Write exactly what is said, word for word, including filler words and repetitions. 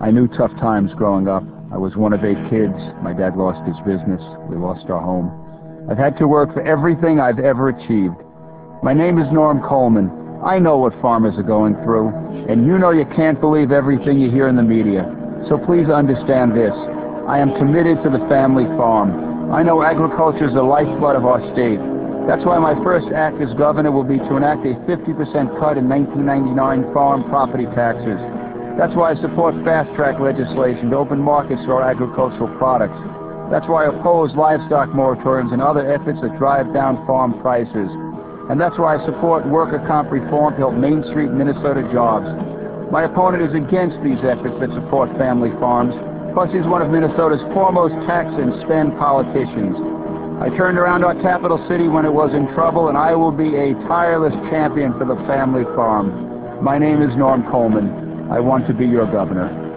I knew tough times growing up. I was one of eight kids. My dad lost his business. We lost our home. I've had to work for everything I've ever achieved. My name is Norm Coleman. I know what farmers are going through, and you know you can't believe everything you hear in the media. So please understand this. I am committed to the family farm. I know agriculture is the lifeblood of our state. That's why my first act as governor will be to enact a fifty percent cut in nineteen ninety-nine farm property taxes. That's why I support fast-track legislation to open markets for our agricultural products. That's why I oppose livestock moratoriums and other efforts that drive down farm prices. And that's why I support worker comp reform to help Main Street Minnesota jobs. My opponent is against these efforts that support family farms, plus he's one of Minnesota's foremost tax and spend politicians. I turned around our capital city when it was in trouble, and I will be a tireless champion for the family farm. My name is Norm Coleman. I want to be your governor.